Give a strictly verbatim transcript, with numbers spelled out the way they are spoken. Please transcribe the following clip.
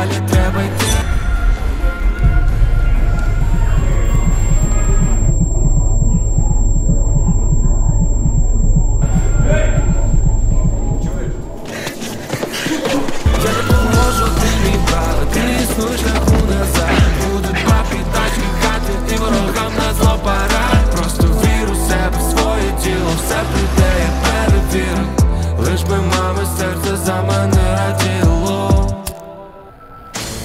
далі треба йти. Я допоможу, ти мій брат, ти не існуєш шляху назад. Будуть папі тачки, хати і ворогам на зло парад. Просто вір у себе, в своє тіло, все прийде, я перевірю. Лиш би мами серце за мене раділо.